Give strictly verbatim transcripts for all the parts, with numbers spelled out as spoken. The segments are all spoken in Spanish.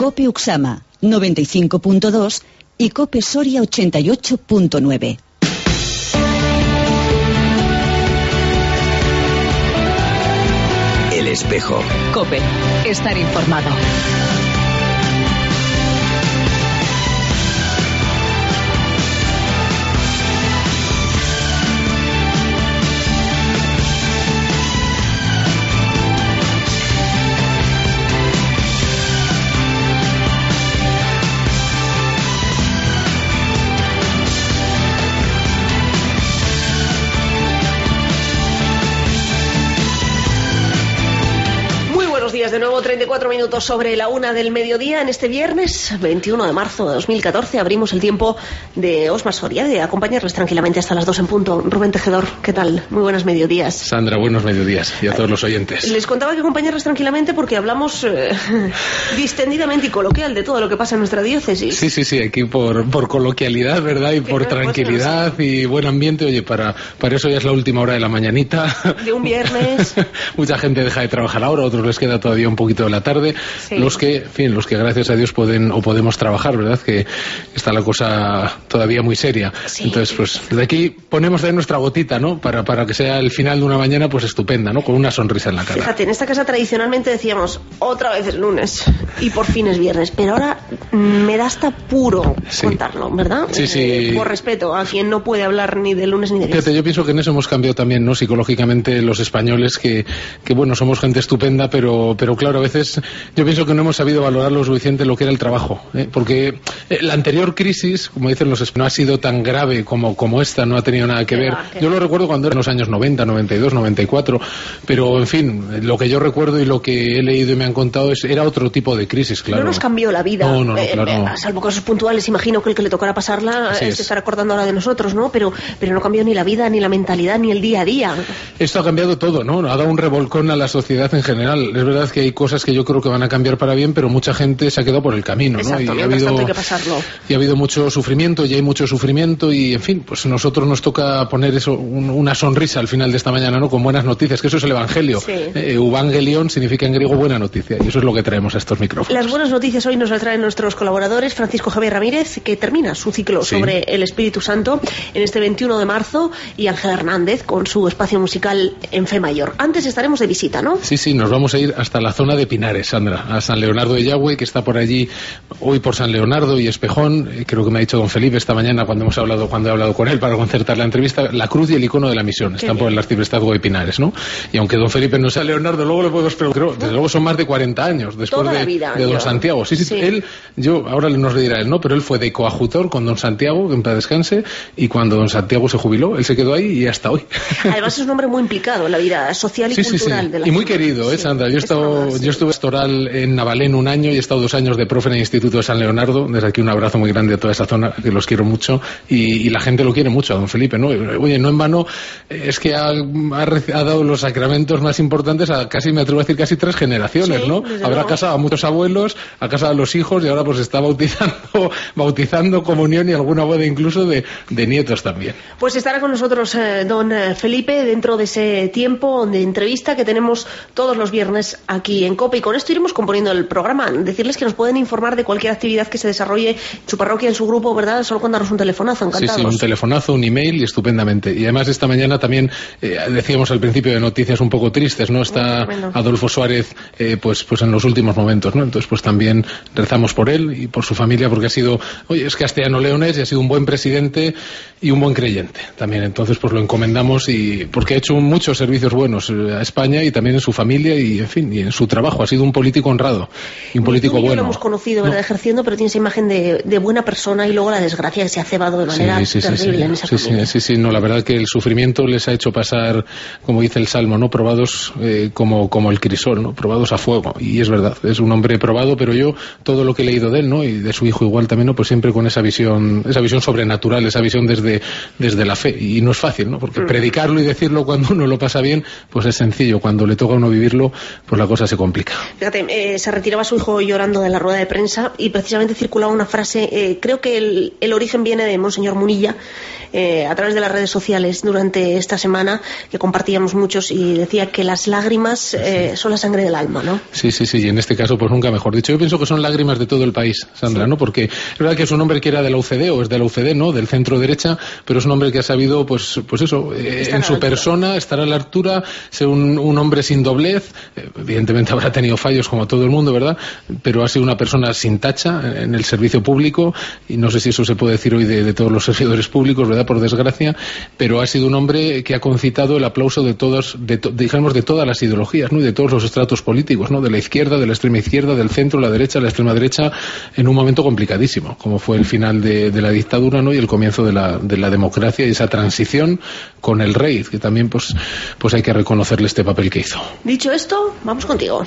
Cope Uxama noventa y cinco punto dos y Cope Soria ochenta y ocho punto nueve. El Espejo. Cope, estar informado. De nuevo, treinta y cuatro minutos sobre la una del mediodía en este viernes veintiuno de marzo de dos mil catorce. Abrimos el tiempo de Osmar Soria de acompañarles tranquilamente hasta las dos en punto. Rubén Tejedor, ¿qué tal? Muy buenos mediodías. Sandra, buenos mediodías y a todos los oyentes. Les contaba que acompañarles tranquilamente porque hablamos eh, distendidamente y coloquial de todo lo que pasa en nuestra diócesis. Sí, sí, sí, aquí por, por coloquialidad, ¿verdad? Y por tranquilidad y buen ambiente. Oye, para, para eso ya es la última hora de la mañanita. De un viernes. Mucha gente deja de trabajar ahora, otros les queda todavía un poquito de la tarde, sí. los que, en fin, los que gracias a Dios pueden o podemos trabajar, ¿verdad? Que está la cosa todavía muy seria. Sí. Entonces, pues, desde aquí ponemos de nuestra gotita, ¿no? Para, para que sea el final de una mañana, pues estupenda, ¿no? Con una sonrisa en la cara. Fíjate, en esta casa tradicionalmente decíamos, otra vez es lunes y por fin es viernes, pero ahora me da hasta puro sí. contarlo, ¿verdad? Sí, sí. Eh, por respeto a quien no puede hablar ni de lunes ni de viernes. Fíjate, yo pienso que en eso hemos cambiado también, ¿no? Psicológicamente los españoles, que, que bueno, somos gente estupenda, pero, pero claro, a veces yo pienso que no hemos sabido valorar lo suficiente lo que era el trabajo, ¿eh? Porque eh, la anterior crisis, como dicen los españoles, no ha sido tan grave como, como esta, no ha tenido nada que ver. Yo lo recuerdo cuando eran los años noventa, noventa y dos, noventa y cuatro, pero en fin, lo que yo recuerdo y lo que he leído y me han contado es era otro tipo de crisis, claro. No nos cambió la vida, no, no, no, eh, claro. eh, salvo casos puntuales, imagino que el que le tocara pasarla Así es. se estará acordando ahora de nosotros, ¿no? Pero, pero no cambió ni la vida, ni la mentalidad, ni el día a día. Esto ha cambiado todo, ¿no? Ha dado un revolcón a la sociedad en general. Es verdad que hay cosas que yo creo que van a cambiar para bien, pero mucha gente se ha quedado por el camino, ¿no? Exacto, y ha habido, hay que pasarlo. Y ha habido mucho sufrimiento, y hay mucho sufrimiento, y en fin, pues nosotros nos toca poner eso, un, una sonrisa al final de esta mañana, ¿no? Con buenas noticias, que eso es el Evangelio. Sí. Eh, Evangelion significa en griego buena noticia, y eso es lo que traemos a estos micrófonos. Las buenas noticias hoy nos las traen nuestros colaboradores, Francisco Javier Ramírez, que termina su ciclo sí. sobre el Espíritu Santo en este veintiuno de marzo, y Ángel Hernández con su espacio musical en Fe Mayor. Antes estaremos de visita, ¿no? Sí, sí, nos vamos a ir hasta la zona de Pinares, Sandra, a San Leonardo de Yagüe, que está por allí hoy por San Leonardo y Espejón. Eh, creo que me ha dicho don Felipe esta mañana cuando hemos hablado, cuando he hablado con él para concertar la entrevista, la cruz y el icono de la misión. Qué están bien. Por el arciprestazgo de Pinares, ¿no? Y aunque don Felipe no sea Leonardo, luego le podemos preguntar, desde luego son más de cuarenta años después Toda de, la vida, de don yo. Santiago. Sí, sí, sí, él, yo, ahora nos le dirá él, ¿no? Pero él fue de coadjutor con don Santiago, que en paz descanse, y cuando don Santiago se jubiló, él se quedó ahí y hasta hoy. Además es un hombre muy implicado en la vida social y sí, cultural sí, sí. de la Y muy zona. querido, ¿eh, Sandra? Yo, he estado, yo estuve pastoral en Navalén un año y he estado dos años de profe en el Instituto de San Leonardo. Desde aquí un abrazo muy grande a toda esa zona, que los quiero mucho, y, y la gente lo quiere mucho a don Felipe, ¿no? Oye, no en vano, es que ha, ha, ha dado los sacramentos más importantes a casi, me atrevo a decir, casi tres generaciones, sí, ¿no? Habrá luego. casado a muchos abuelos, ha casado a los hijos, y ahora pues está bautizando, bautizando, comunión y alguna boda incluso de, de nietos también. Pues estará con nosotros eh, don Felipe dentro de ese tiempo de entrevista que tenemos todos los viernes aquí en COPE, y con esto iremos componiendo el programa. Decirles que nos pueden informar de cualquier actividad que se desarrolle en su parroquia, en su grupo, ¿verdad? Solo con darnos un telefonazo, encantados. Sí, sí, un telefonazo, un email y estupendamente. Y además esta mañana también eh, decíamos al principio de noticias un poco tristes, ¿no? Está bueno. Adolfo Suárez eh, pues, pues en los últimos momentos, ¿no? Entonces pues también rezamos por él y por su familia, porque ha sido, oye, es castellano-leonés y ha sido un buen presidente y un buen creyente también. Entonces pues lo encomendamos, y porque ha hecho muchos servicios buenos a España y también en su familia y en fin, y en su trabajo. Ha sido un político honrado y un político bueno. Lo hemos conocido, ¿verdad? No. Ejerciendo, pero tiene esa imagen de, de buena persona, y luego la desgracia que se ha cebado de manera sí, sí, terrible sí, sí. en esa sí, familia. Sí, sí, sí, no, la verdad que el sufrimiento les ha hecho pasar, como dice el Salmo, ¿no? Probados eh, como, como el crisol, ¿no? Probados a fuego. Y es verdad, es un hombre probado, pero yo todo lo que he leído de él, ¿no? Y de su hijo igual también, ¿no? Pues siempre con esa visión, esa visión sobrenatural, esa visión desde desde, desde la fe. Y no es fácil, ¿no? Porque predicarlo y decirlo cuando uno lo pasa bien, pues es sencillo. Cuando le toca a uno vivirlo, pues la cosa se complica. Fíjate, eh, se retiraba su hijo llorando de la rueda de prensa y precisamente circulaba una frase, eh, creo que el, el origen viene de Monseñor Munilla, eh, a través de las redes sociales durante esta semana, que compartíamos muchos, y decía que las lágrimas eh, son la sangre del alma, ¿no? Sí, sí, sí, y en este caso pues nunca mejor dicho. Yo pienso que son lágrimas de todo el país, Sandra, sí. ¿no? Porque es verdad que es un hombre que era de la U C D, o es de la U C D, ¿no? Del centro derecha, pero es un hombre que ha sabido, pues, pues eso, eh, en su persona, estar a la altura, ser un, un hombre sin doblez, eh, evidentemente habrá tenido fallos como todo el mundo, ¿verdad? Pero ha sido una persona sin tacha en el servicio público, y no sé si eso se puede decir hoy de, de todos los servidores públicos, ¿verdad? Por desgracia, pero ha sido un hombre que ha concitado el aplauso de todas, de, digamos, de todas las ideologías, ¿no? Y de todos los estratos políticos, ¿no? De la izquierda, de la extrema izquierda, del centro, la derecha, la extrema derecha, en un momento complicadísimo, como fue el final de, de la dictadura, ¿no? Y el comienzo de la, de la democracia y esa transición con el rey, que también pues, pues hay que reconocerle este papel que hizo. Dicho esto, vamos contigo.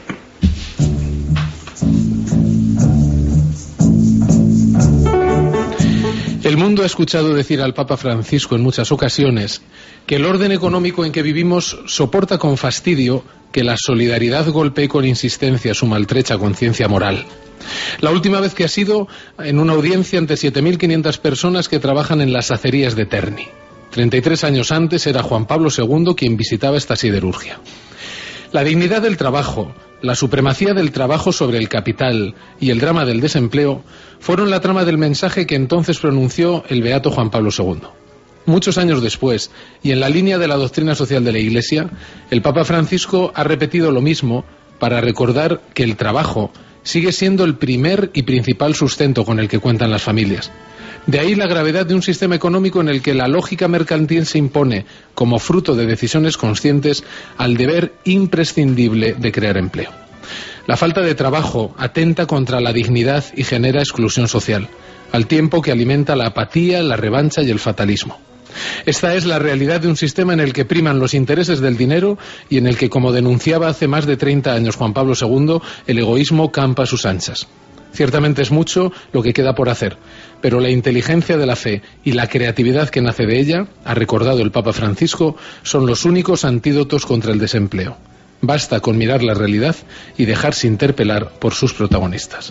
El mundo ha escuchado decir al Papa Francisco en muchas ocasiones que el orden económico en que vivimos soporta con fastidio que la solidaridad golpee con insistencia su maltrecha conciencia moral. La última vez que ha sido en una audiencia ante siete mil quinientas personas que trabajan en las acerías de Terni. treinta y tres años antes era Juan Pablo segundo quien visitaba esta siderurgia. La dignidad del trabajo, la supremacía del trabajo sobre el capital y el drama del desempleo fueron la trama del mensaje que entonces pronunció el beato Juan Pablo segundo. Muchos años después, y en la línea de la doctrina social de la Iglesia, el Papa Francisco ha repetido lo mismo para recordar que el trabajo sigue siendo el primer y principal sustento con el que cuentan las familias. De ahí la gravedad de un sistema económico en el que la lógica mercantil se impone, como fruto de decisiones conscientes, al deber imprescindible de crear empleo. La falta de trabajo atenta contra la dignidad y genera exclusión social, al tiempo que alimenta la apatía, la revancha y el fatalismo. Esta es la realidad de un sistema en el que priman los intereses del dinero y en el que, como denunciaba hace más de treinta años Juan Pablo segundo, el egoísmo campa a sus anchas. Ciertamente es mucho lo que queda por hacer, pero la inteligencia de la fe y la creatividad que nace de ella, ha recordado el Papa Francisco, son los únicos antídotos contra el desempleo. Basta con mirar la realidad y dejarse interpelar por sus protagonistas.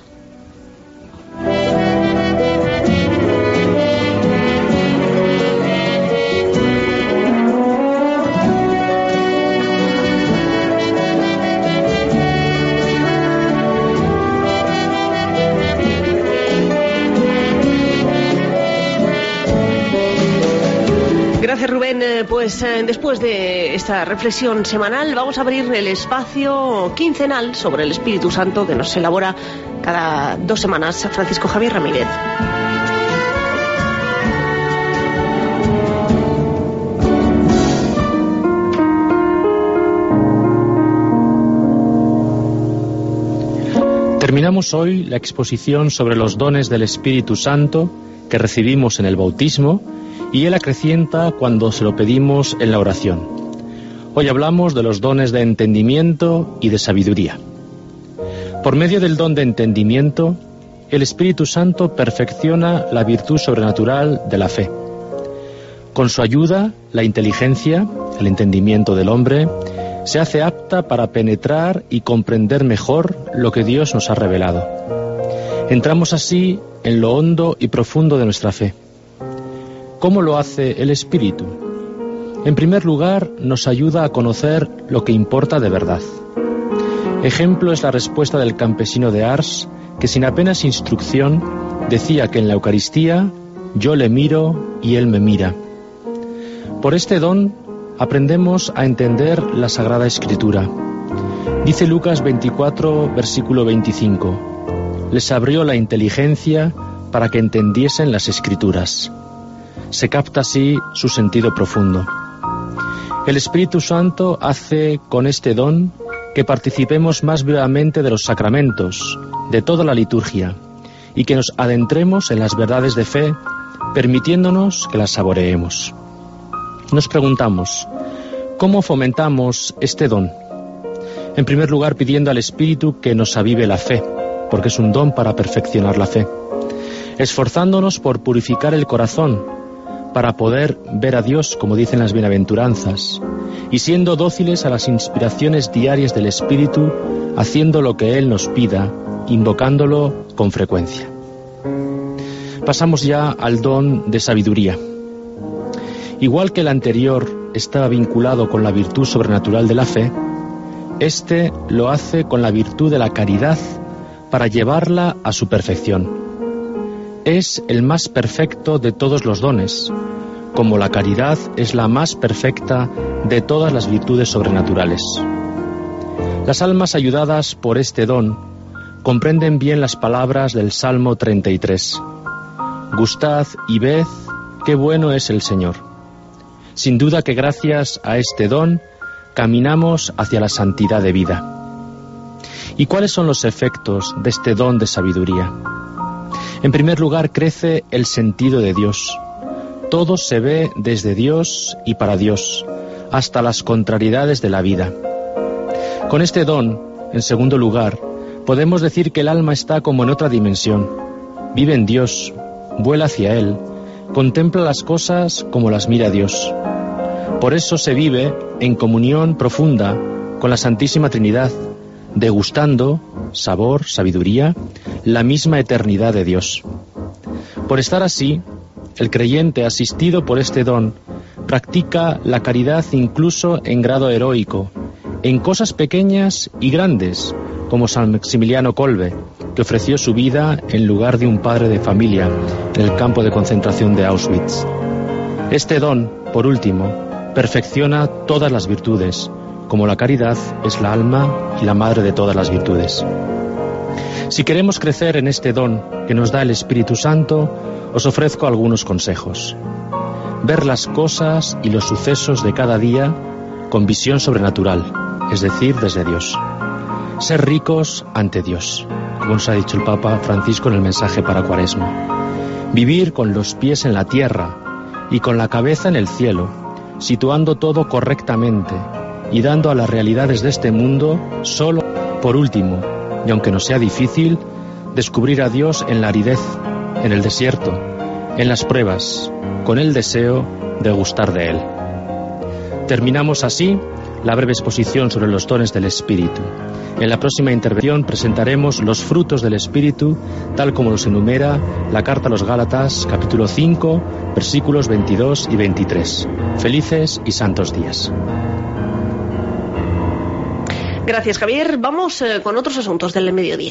Gracias, Rubén. Pues eh, después de esta reflexión semanal vamos a abrir el espacio quincenal sobre el Espíritu Santo que nos elabora cada dos semanas Francisco Javier Ramírez. Terminamos hoy la exposición sobre los dones del Espíritu Santo que recibimos en el bautismo, y Él acrecienta cuando se lo pedimos en la oración. Hoy hablamos de los dones de entendimiento y de sabiduría. Por medio del don de entendimiento, el Espíritu Santo perfecciona la virtud sobrenatural de la fe. Con su ayuda, la inteligencia, el entendimiento del hombre, se hace apta para penetrar y comprender mejor lo que Dios nos ha revelado. Entramos así en lo hondo y profundo de nuestra fe. ¿Cómo lo hace el Espíritu? En primer lugar, nos ayuda a conocer lo que importa de verdad. Ejemplo es la respuesta del campesino de Ars, que sin apenas instrucción decía que en la Eucaristía yo le miro y él me mira. Por este don aprendemos a entender la Sagrada Escritura. Dice Lucas veinticuatro, versículo veinticinco, les abrió la inteligencia para que entendiesen las Escrituras. Se capta así su sentido profundo. El Espíritu Santo hace con este don que participemos más vivamente de los sacramentos, de toda la liturgia, y que nos adentremos en las verdades de fe, permitiéndonos que las saboreemos. Nos preguntamos, ¿cómo fomentamos este don? En primer lugar, pidiendo al Espíritu que nos avive la fe, porque es un don para perfeccionar la fe. Esforzándonos por purificar el corazón, para poder ver a Dios, como dicen las bienaventuranzas, y siendo dóciles a las inspiraciones diarias del Espíritu, haciendo lo que Él nos pida, invocándolo con frecuencia. Pasamos ya al don de sabiduría. Igual que el anterior estaba vinculado con la virtud sobrenatural de la fe, este lo hace con la virtud de la caridad para llevarla a su perfección. Es el más perfecto de todos los dones, como la caridad es la más perfecta de todas las virtudes sobrenaturales. Las almas ayudadas por este don comprenden bien las palabras del Salmo treinta y tres. Gustad y ved qué bueno es el Señor. Sin duda que gracias a este don caminamos hacia la santidad de vida. ¿Y cuáles son los efectos de este don de sabiduría? En primer lugar, crece el sentido de Dios. Todo se ve desde Dios y para Dios, hasta las contrariedades de la vida. Con este don, en segundo lugar, podemos decir que el alma está como en otra dimensión. Vive en Dios, vuela hacia Él, contempla las cosas como las mira Dios. Por eso se vive en comunión profunda con la Santísima Trinidad, degustando, sabor, sabiduría, la misma eternidad de Dios. Por estar así, el creyente, asistido por este don, practica la caridad incluso en grado heroico, en cosas pequeñas y grandes, como San Maximiliano Kolbe, que ofreció su vida en lugar de un padre de familia en el campo de concentración de Auschwitz. Este don, por último, perfecciona todas las virtudes, como la caridad es la alma y la madre de todas las virtudes. Si queremos crecer en este don que nos da el Espíritu Santo, os ofrezco algunos consejos. Ver las cosas y los sucesos de cada día con visión sobrenatural, es decir, desde Dios. Ser ricos ante Dios, como nos ha dicho el Papa Francisco en el mensaje para Cuaresma. Vivir con los pies en la tierra y con la cabeza en el cielo, situando todo correctamente y dando a las realidades de este mundo solo por último, y aunque nos sea difícil, descubrir a Dios en la aridez, en el desierto, en las pruebas, con el deseo de gustar de Él. Terminamos así la breve exposición sobre los dones del Espíritu. En la próxima intervención presentaremos los frutos del Espíritu, tal como los enumera la Carta a los Gálatas, capítulo cinco, versículos veintidós y veintitrés. Felices y santos días. Gracias, Javier. Vamos eh, con otros asuntos del mediodía.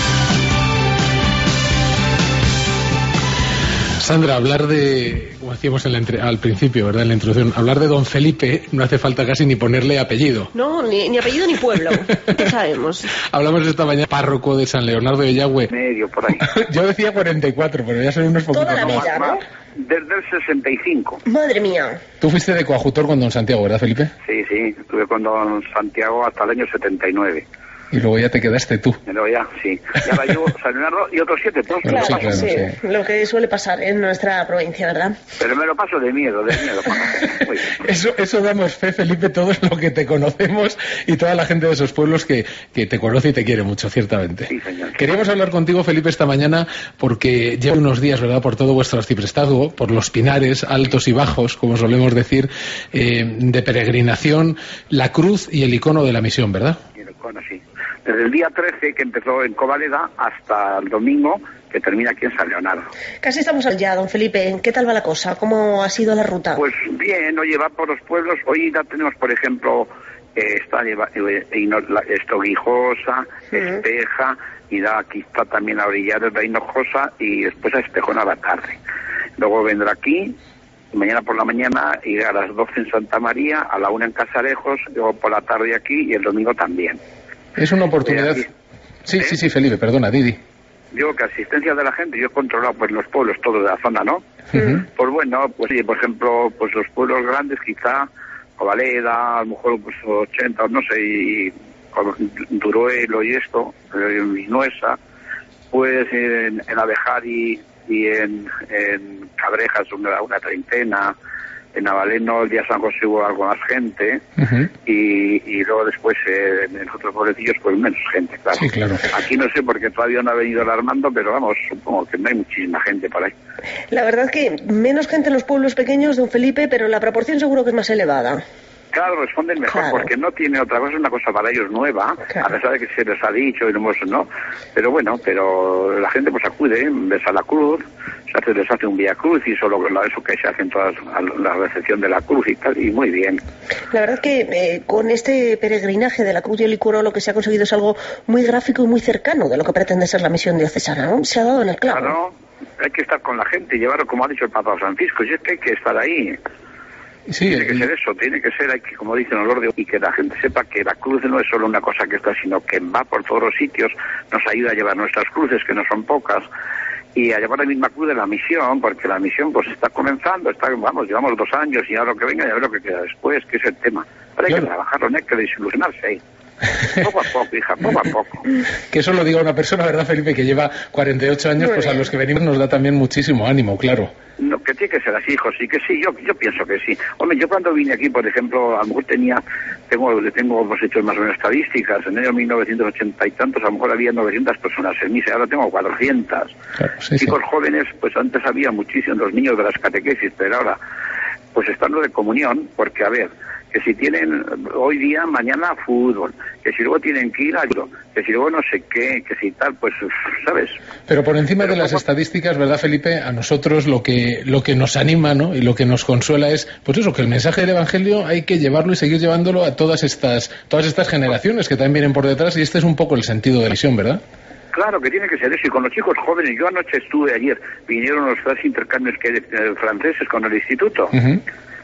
Sandra, hablar de, como decíamos en la entre, al principio, ¿verdad?, en la introducción, hablar de don Felipe no hace falta casi ni ponerle apellido. No, ni, ni apellido ni pueblo, ¿qué sabemos? Hablamos esta mañana párroco de San Leonardo de Yagüe. Medio, por ahí. Yo decía cuarenta y cuatro, pero ya son unos poquitos Toda la más. vida, ¿no? Desde el sesenta y cinco. Madre mía. Tú fuiste de coadjutor con don Santiago, ¿verdad, Felipe? Sí, sí, estuve con don Santiago hasta el año setenta y nueve. Y luego ya te quedaste tú. Pero ya, sí. Y ahora llevo San Leonardo y otros siete. Todos Claro, sí, claro, sí, sí. Lo que suele pasar en nuestra provincia, ¿verdad? Pero me lo paso de miedo, de miedo. Muy bien. Eso, eso damos fe, Felipe, todos los que te conocemos y toda la gente de esos pueblos que, que te conoce y te quiere mucho, ciertamente. Sí, señor. Queríamos hablar contigo, Felipe, esta mañana porque lleva unos días, ¿verdad?, por todo vuestro arciprestazgo, por los pinares altos y bajos, como solemos decir, eh, de peregrinación, la cruz y el icono de la misión, ¿verdad? Y el icono, sí. Desde el día trece, que empezó en Covaleda, hasta el domingo, que termina aquí en San Leonardo. Casi estamos allá, don Felipe. ¿Qué tal va la cosa? ¿Cómo ha sido la ruta? Pues bien, oye, va por los pueblos. Hoy ya tenemos, por ejemplo, eh, está eh, Estoguijosa, Sí. Espeja, y da, aquí está también a Orillares de Hinojosa, y después a Espejona a la tarde. Luego vendrá aquí, mañana por la mañana irá a las doce en Santa María, a la una en Casarejos, luego por la tarde aquí, y el domingo también. Es una oportunidad. Eh, Sí, ¿Eh? sí, sí, Felipe, perdona, Didi. Digo que asistencia de la gente, yo he controlado pues los pueblos todos de la zona, ¿no? Ujú. Pues bueno, pues sí, por ejemplo, pues los pueblos grandes quizá, Covaleda, a lo mejor pues ochenta, no sé, y, y Duruelo y esto, y Nuesa, pues en, en Abejar y, y en, en Cabrejas una, una treintena, en Navaleno el día de San José hubo algo más gente, uh-huh. y, y luego después eh, en otros pueblecillos pues menos gente, claro. Sí, claro. Aquí no sé porque todavía no ha venido el Armando, pero vamos, supongo que no hay muchísima gente por ahí. La verdad que menos gente en los pueblos pequeños, don Felipe, pero la proporción seguro que es más elevada. Claro, responden mejor, claro, porque no tiene otra cosa, es una cosa para ellos nueva, claro, a pesar de que se les ha dicho y no hemos, no, pero bueno, pero la gente pues acude, besa la cruz, se hace, les hace un vía cruz y solo eso que se hacen todas, la recepción de la cruz y tal, y muy bien. La verdad que eh, con este peregrinaje de la Cruz del Licuró lo que se ha conseguido es algo muy gráfico y muy cercano de lo que pretende ser la misión diocesana, ¿no? Se ha dado en el clavo. Claro, hay que estar con la gente y llevarlo, como ha dicho el Papa Francisco, y es que hay que estar ahí. Sí, tiene que y... ser eso, tiene que ser, hay que, como dicen los de, y que la gente sepa que la cruz no es solo una cosa que está, sino que va por todos los sitios, nos ayuda a llevar nuestras cruces, que no son pocas, y a llevar la misma cruz de la misión, porque la misión pues está comenzando, está, vamos, llevamos dos años y ahora lo que venga y a ver lo que queda después, que es el tema. Pero hay claro. que trabajarlo, no hay que desilusionarse ahí. Poco a poco, hija, poco a poco. Que eso lo diga una persona, ¿verdad, Felipe? Que lleva cuarenta y ocho años, pues a los que venimos nos da también muchísimo ánimo, claro. No, que tiene que ser así, hijo, sí que sí, yo yo pienso que sí. Hombre, yo cuando vine aquí, por ejemplo, a lo mejor tenía, tengo, tengo pues, hecho más o menos estadísticas, en el año mil novecientos ochenta y tantos, a lo mejor había novecientas personas en misa, ahora tengo cuatrocientas. Claro, sí, Chicos sí. jóvenes, pues antes había muchísimos, los niños de las catequesis, pero ahora, pues están los de comunión, porque a ver, que si tienen hoy día, mañana fútbol, que si luego tienen que ir a algo, que si luego no sé qué, que si tal, pues, ¿sabes? Pero por encima Pero de las como... estadísticas, ¿verdad, Felipe? A nosotros lo que lo que nos anima, ¿no? Y lo que nos consuela es, pues eso, que el mensaje del Evangelio hay que llevarlo y seguir llevándolo a todas estas todas estas generaciones que también vienen por detrás, y este es un poco el sentido de la misión, ¿verdad? Claro que tiene que ser eso, y con los chicos jóvenes, yo anoche estuve ayer, vinieron los tres intercambios que eh, franceses con el instituto, uh-huh.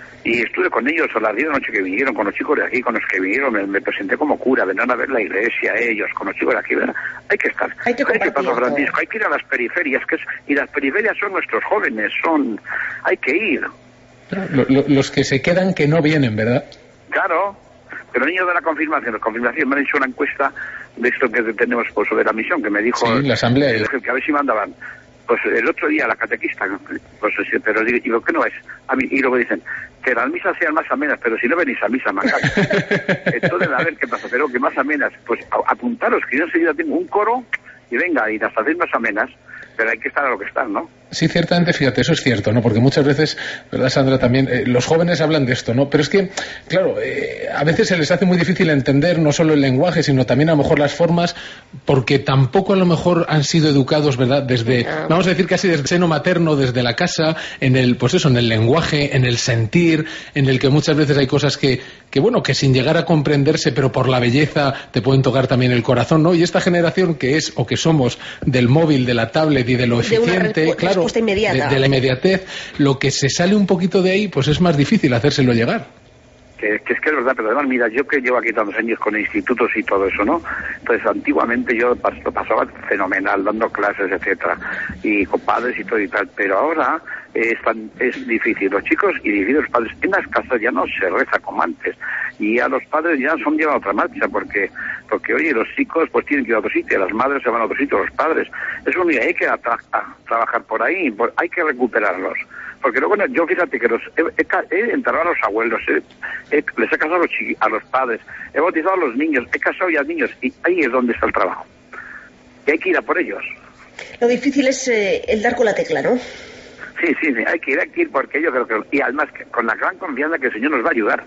y estuve con ellos a las diez de la noche que vinieron, con los chicos de aquí, con los que vinieron, me, me presenté como cura, vendrán a ver la iglesia, ellos, con los chicos de aquí, ¿verdad? Hay que estar, hay que, hay que pasar, Francisco, hay que ir a las periferias, que es, y las periferias son nuestros jóvenes, son, hay que ir. Lo, lo, los que se quedan que no vienen, ¿verdad? Claro, pero niños de la confirmación, la confirmación me han hecho una encuesta de esto que tenemos pues, sobre la misión, que me dijo sí, la asamblea, el, que a ver si mandaban. Pues el otro día la catequista, pues pero digo, ¿qué no es? A mí, y luego dicen que las misas sean más amenas, pero si no venís a misa, más entonces a ver qué pasa, pero que más amenas, pues a, apuntaros, que yo enseguida tengo un coro y venga, y las hacéis más amenas, pero hay que estar a lo que están, ¿no? Sí, ciertamente, fíjate, eso es cierto, ¿no? Porque muchas veces, ¿verdad, Sandra? También eh, los jóvenes hablan de esto, ¿no? Pero es que, claro, eh, a veces se les hace muy difícil entender no solo el lenguaje, sino también a lo mejor las formas, porque tampoco a lo mejor han sido educados, ¿verdad? Desde, vamos a decir casi desde el seno materno, desde la casa, en el, pues eso, en el lenguaje, en el sentir, en el que muchas veces hay cosas que, que bueno, que sin llegar a comprenderse, pero por la belleza te pueden tocar también el corazón, ¿no? Y esta generación que es, o que somos, del móvil, de la tablet y de lo eficiente, de claro, de, de la inmediatez, lo que se sale un poquito de ahí, pues es más difícil hacérselo llegar. Que, que es que es verdad, pero además, mira, yo que llevo aquí tantos años con institutos y todo eso, ¿no? Entonces, antiguamente yo pas, lo pasaba fenomenal, dando clases, etcétera, y con padres y todo y tal, pero ahora eh, es, tan, es difícil. Los chicos y difíciles los padres, en las casas ya no se reza como antes, y a los padres ya son llevan a otra marcha, porque, porque oye, los chicos pues tienen que ir a otro sitio, las madres se van a otro sitio, los padres. Eso no hay que tra a trabajar por ahí, por, hay que recuperarlos. Porque luego yo fíjate que los he, he, he enterrado a los abuelos, he, he, les he casado a los, a los padres, he bautizado a los niños, he casado ya a niños, y ahí es donde está el trabajo. Y hay que ir a por ellos. Lo difícil es eh, el dar con la tecla, ¿no? Sí, sí, sí, hay que ir, hay que ir porque yo creo que... Y además que con la gran confianza que el Señor nos va a ayudar.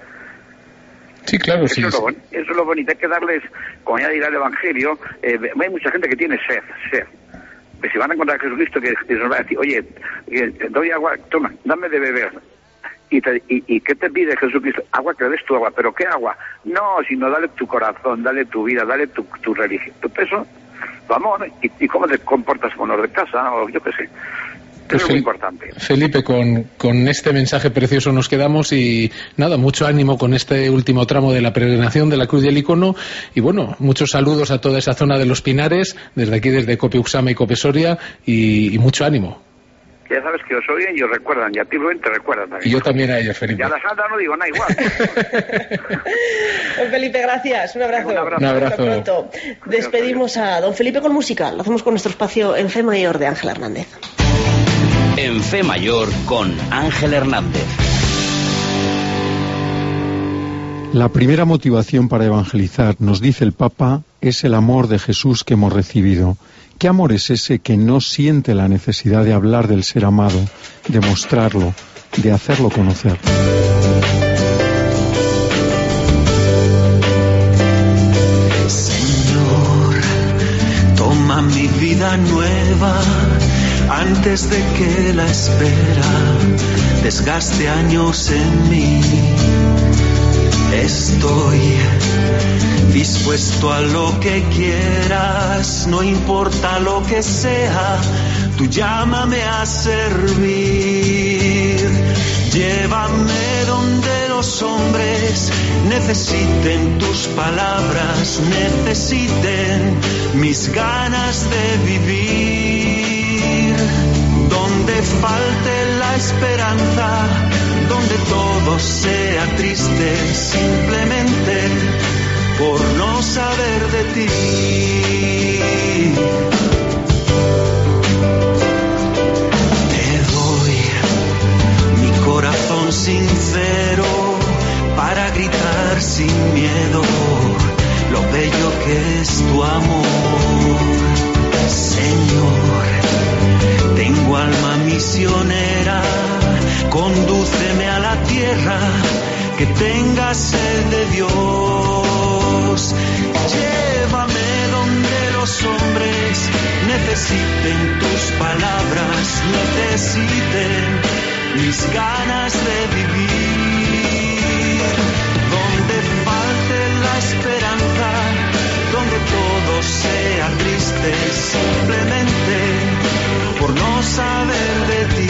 Sí, claro, eso sí. Es lo, eso es lo bonito, hay que darles, como ya dirá el Evangelio, eh, hay mucha gente que tiene sed, sed. Que si van a encontrar a Jesucristo, que, que nos va a decir, oye, te doy agua, toma, dame de beber. ¿Y, te, y, ¿Y qué te pide Jesucristo? Agua, que le des tu agua. ¿Pero qué agua? No, sino dale tu corazón, dale tu vida, dale tu, tu religión, tu peso, tu amor, y, y cómo te comportas con los de casa, o yo qué sé. Pues es muy importante. Felipe, con, con este mensaje precioso nos quedamos y nada, mucho ánimo con este último tramo de la peregrinación de la Cruz del Icono y bueno, muchos saludos a toda esa zona de los Pinares, desde aquí, desde Cope Uxama y Cope Soria y, y mucho ánimo. Ya sabes que os oyen y os recuerdan, y a ti Rubén te recuerdan también. Y yo también a ellos, Felipe. Y a la Sandra no digo nada igual. Don Felipe, gracias. Un abrazo. Un abrazo. Un abrazo. Hasta pronto. Despedimos a don Felipe con música. Lo hacemos con nuestro espacio en Fe Mayor de Ángel Hernández. En Fe Mayor con Ángel Hernández. La primera motivación para evangelizar, nos dice el Papa, es el amor de Jesús que hemos recibido. ¿Qué amor es ese que no siente la necesidad de hablar del ser amado, de mostrarlo, de hacerlo conocer? Señor, toma mi vida nueva antes de que la espera desgaste años en mí. Estoy dispuesto a lo que quieras, no importa lo que sea, tú llámame a servir. Llévame donde los hombres necesiten tus palabras, necesiten mis ganas de vivir. Donde falte la esperanza, donde todo sea triste, simplemente por no saber de ti. Te doy mi corazón sincero para gritar sin miedo lo bello que es tu amor. Señor, tengo alma misionera, condúceme a la tierra que tenga sed de Dios. Llévame donde los hombres necesiten tus palabras, necesiten mis ganas de vivir. Donde falte la esperanza, donde todo sea triste, simplemente por no saber de ti.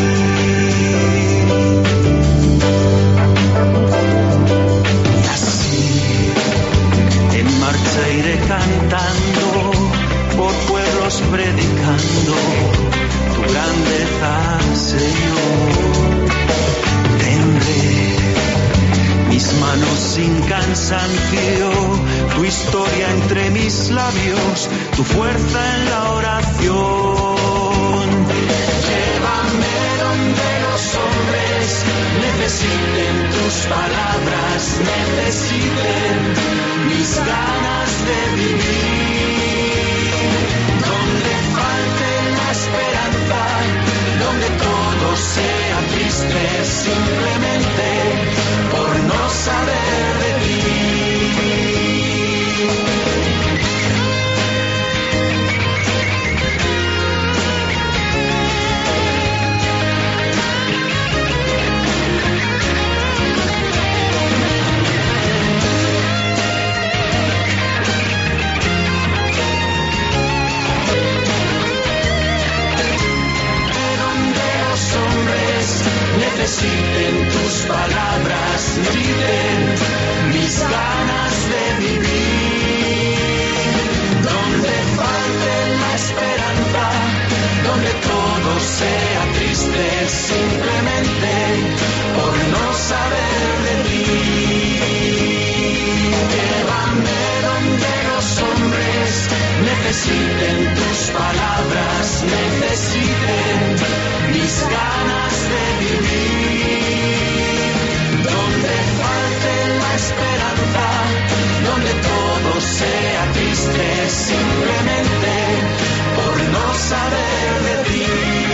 Y así en marcha iré cantando por pueblos predicando tu grandeza, Señor. Tendré mis manos sin cansancio, tu historia entre mis labios, tu fuerza en la oración. Llévame donde los hombres necesiten tus palabras, necesiten mis ganas de vivir. Donde falte la esperanza, donde todo sea triste, simplemente por no saber de ti. Necesiten tus palabras, necesiten mis ganas de vivir. Donde falte la esperanza, donde todo sea triste, simplemente por no saber de ti. Llévame donde los hombres necesiten tus palabras, necesiten mis ganas de vivir. Donde falte la esperanza, donde todo sea triste, simplemente por no saber de ti.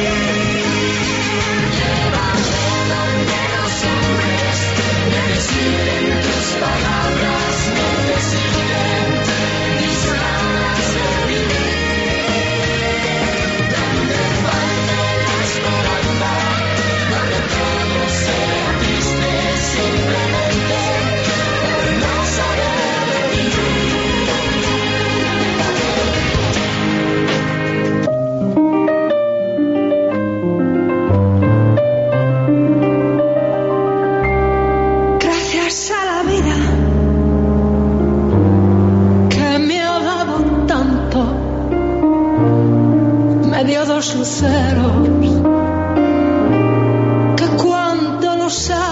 Llévame donde los hombres necesiten tus palabras, necesiten mis ganas de vivir. Donde falte la esperanza, donde todo sea triste, simplemente por no saber de ti. Gracias a la vida que me ha dado tanto, me dio dos luceros que cuando los Como todos los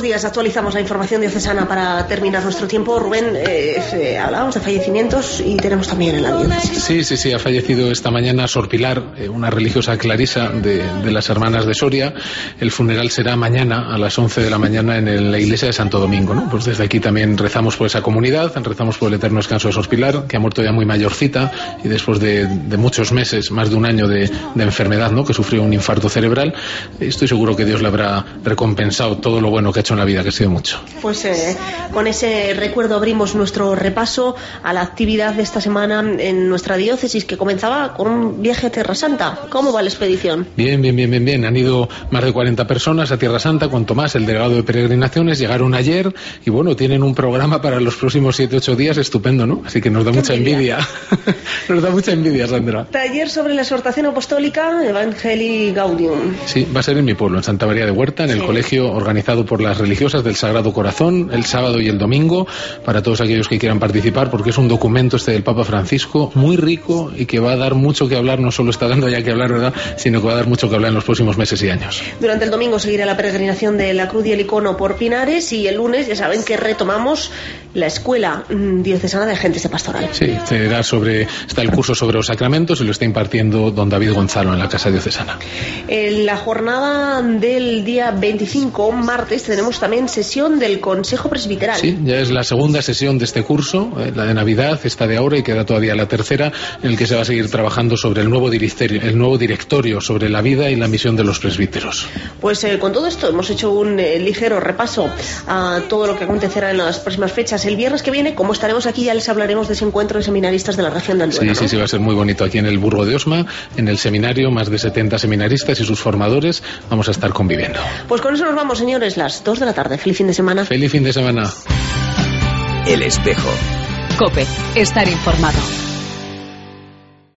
días actualizamos la información diocesana para terminar nuestro tiempo. Rubén, eh, eh, hablábamos de fallecimientos y tenemos también en la diócesis. Sí, sí, sí, ha fallecido esta mañana Sor Pilar, eh, una religiosa clarisa de, de las Hermanas de Soria. El funeral será mañana a las once de la mañana en el, la iglesia de Santo Domingo, ¿no? Pues desde aquí también rezamos por esa comunidad, rezamos por el eterno descanso de Sor Pilar, que ha muerto ya muy mayorcita y después de, de muchos meses, más de un año de, de enfermedad, ¿no? Que sufrió un infarto cerebral. Estoy seguro que Dios le habrá recompensado todo lo bueno que ha hecho en la vida, que ha sido mucho. Pues eh, con ese recuerdo abrimos nuestro repaso a la actividad de esta semana en nuestra diócesis, que comenzaba con un viaje a Tierra Santa. ¿Cómo va la expedición? Bien, bien, bien, bien, bien. Han ido más de cuarenta personas a Tierra Santa, cuanto más el delegado de peregrinaciones. Llegaron ayer y bueno, tienen un programa para los próximos siete, ocho días estupendo, ¿no? Así que nos da mucha envidia. Nos da mucha envidia, Sandra. Taller sobre la exhortación apostólica Evangelii Gaudium. Sí, va a ser en mi pueblo, en Santa María de Huerta, en el sí. colegio organizado por las religiosas del Sagrado Corazón, el sábado y el domingo, para todos aquellos que quieran participar, porque es un documento este del Papa Francisco muy rico y que va a dar mucho que hablar, no solo está dando ya que hablar, ¿verdad?, sino que va a dar mucho que hablar en los próximos meses y años. Durante el domingo seguirá la peregrinación de la Cruz y el Icono por Pinares, y el lunes ya saben que retomamos la Escuela Diocesana de Agentes de Pastoral. Sí, será sobre, está el curso sobre los sacramentos y lo está impartiendo don David Gonzalo en la Casa Diocesana. En la jornada del día veinticinco, martes, tenemos también sesión del Consejo Presbiteral. Sí, ya es la segunda sesión de este curso, eh, la de Navidad, esta de ahora, y queda todavía la tercera, en el que se va a seguir trabajando sobre el nuevo directorio, el nuevo directorio sobre la vida y la misión de los presbíteros. Pues eh, con todo esto hemos hecho un eh, ligero repaso a todo lo que acontecerá en las próximas fechas. El viernes que viene, como estaremos aquí, ya les hablaremos de ese encuentro de seminaristas de la región del Duero. Sí, sí, sí, va a ser muy bonito aquí en el Burgo de Osma, en el seminario, más de setenta seminaristas y sus formadores, vamos a estar conviviendo. Pues con eso nos vamos, señores, las dos de la tarde. Feliz fin de semana. Feliz fin de semana. El Espejo. COPE, estar informado.